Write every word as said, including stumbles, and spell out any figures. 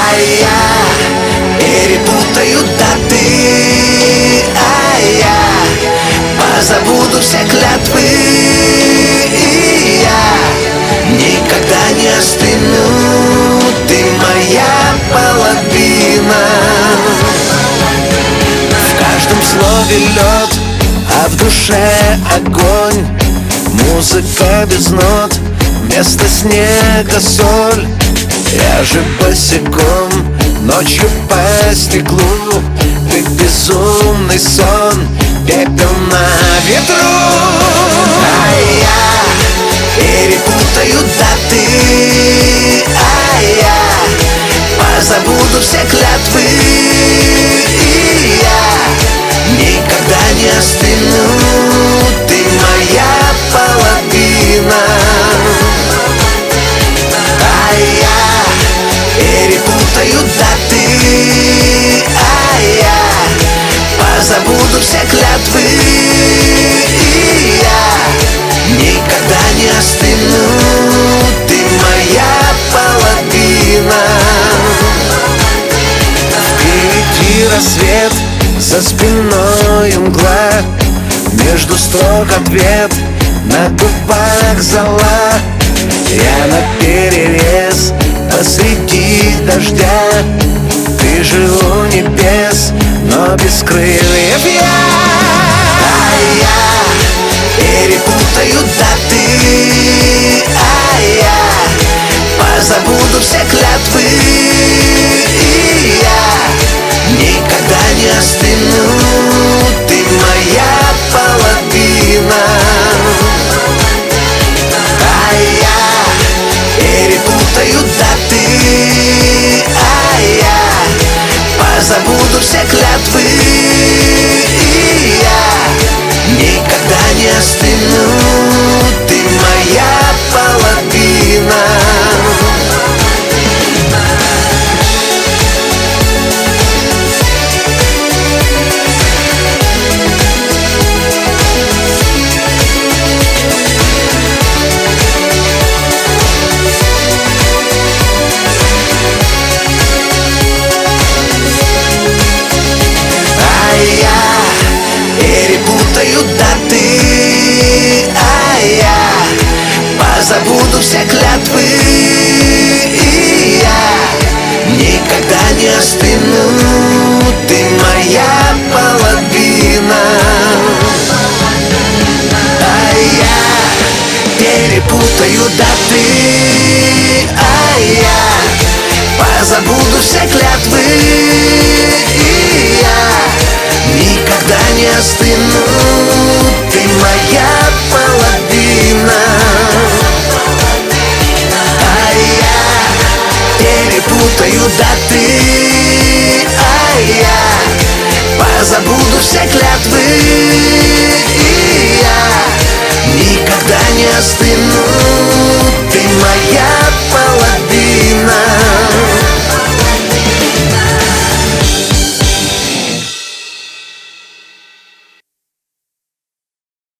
А я перепутаю даты, а я позабуду все клятвы, и я никогда не остыну. Ты моя половина. В каждом слове лед, а в душе огонь. Музыка без нот, вместо снега соль. Я же босиком, ночью по стеклу. Ты безумный сон, пепел на ветру. А я перепутаю даты, а я позабуду все клятвы, и я никогда не остыну. Ты моя половина. А я перепутаю даты, а я позабуду все клятвы, и я никогда не остыну. Ты моя половина. Впереди рассвет, за спиной мгла, между строк ответ, на губах зола. Я наперерез посреди дождя. Ты же у небес, но без крыльев я. А я перепутаю даты, а я позабуду все клятвы, и я никогда не остыну. Ты моя половина. А я перепутаю даты, а я позабуду все клятвы, и я никогда не остыну. Ты моя половина. Перепутаю даты, а я позабуду все клятвы, и я никогда не остыну. Ты моя половина. А я перепутаю даты, а я позабуду все клятвы, и я никогда не остыну.